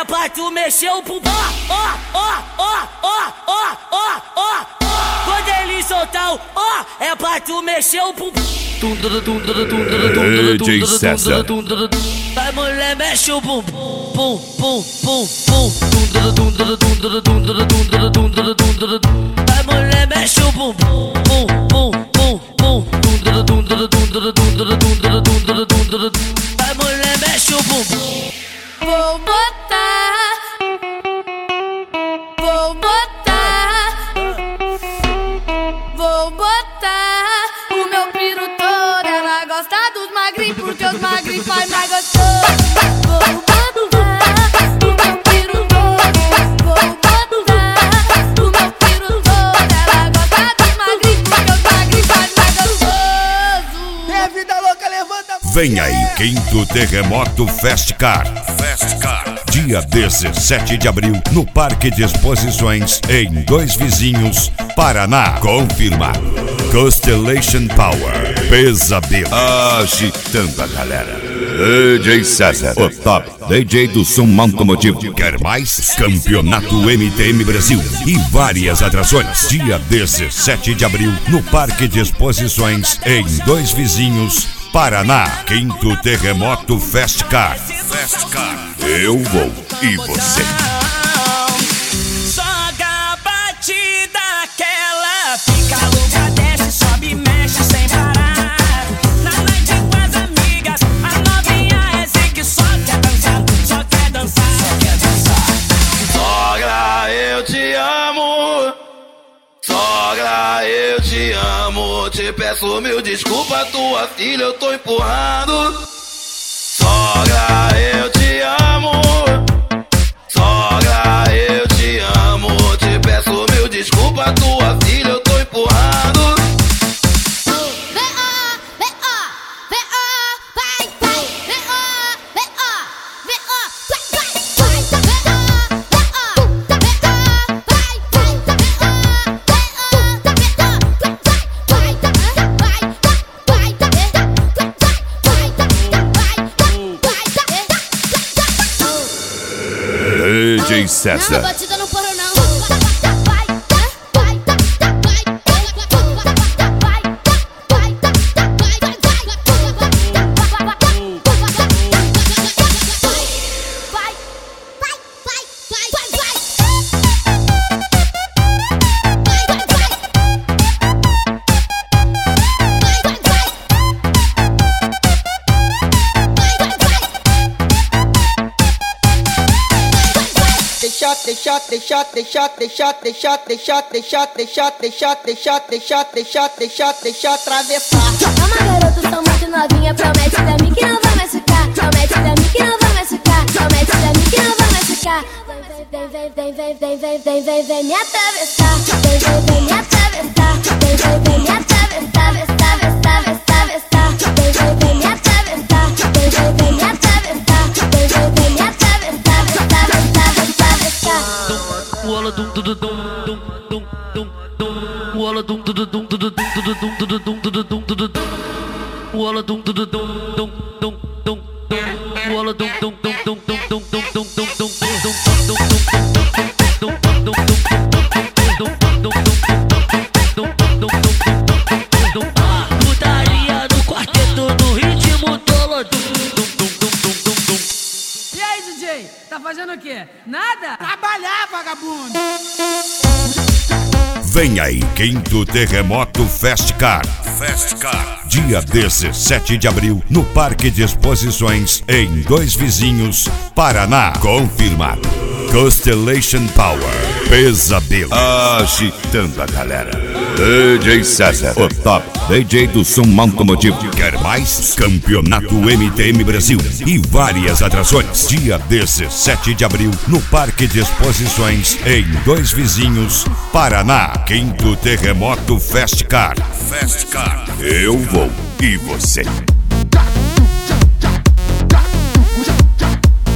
é pra tu mexer o bumbum. Quando ele soltar o é pra tu mexer o bumbum. DJ César. Vai mulher, mexe o bumbum, bum, bum, bum, bum. Vai mulher, mexe o bumbum, bum, bum, bum, bum. Vai mulher, mexe o bumbum. Vou botar, vou botar, vou botar o meu piru todo. Ela gosta dos magrinhos porque os magrinhos faz mais gostoso. Vou botar o meu piru todo. Vou botar o meu piru todo. Ela gosta dos magrinhos porque os magrinhos faz mais gostoso. É vida louca, levanta. Vem aí, quinto terremoto Festcar. Dia 17 de abril, no Parque de Exposições, em Dois Vizinhos, Paraná. Confirmado. Constellation Power, Pesadelo. Agitando a galera. DJ César, o top DJ do som automotivo. Quer mais? Campeonato MTM Brasil e várias atrações. Dia 17 de abril, no Parque de Exposições, em Dois Vizinhos, Paraná. Quinto terremoto Festcar. Eu vou e você. Joga a batida, aquela fica louca, desce, sobe, mexe sem parar. Na noite com as amigas, a novinha é zique, só quer dançar, só quer dançar, só quer dançar. Sogra, eu te amo. Sogra, eu te amo. Te peço mil desculpas, tua filha eu tô empurrando. Sogra, eu te amo. Sogra, eu te amo. Te peço mil desculpas, tua filha eu tô empurrando. DJ César. Não, batida não parou não. Deixa atravessar. Calma, garoto, sou muito novinha. Promete pra mim que não vai mais ficar. Promete pra mim que não vai mais ficar. Promete pra mim que não vai mais ficar. Vem me atravessar. Vem me atravessar. Vem me atravessar. Vem me atravessar. Vem me atravessar. Vem me atravessar. Walla dum dum dum dum dum dum dum. Walla dum dum dum dum dum dum dum dum dum. Walla dum dum dum dum dum dum dum. Walla dum dum dum dum dum dum dum dum dum dum. Putaria no quarteto no ritmo dolo. E aí, DJ? Tá fazendo o quê? Nada? Trabalhar, vagabundo! Vem aí, quinto terremoto Festcar. Dia 17 de abril, no Parque de Exposições, em Dois Vizinhos, Paraná. Confirmado. Constellation Power, Pesadelo. Agitando a galera. DJ César, o top DJ do som automotivo. Quer mais? Campeonato MTM Brasil e várias atrações. Dia 17 de abril, no Parque de Exposições, em Dois Vizinhos, Paraná. Quinto terremoto Festcar. Eu vou e você.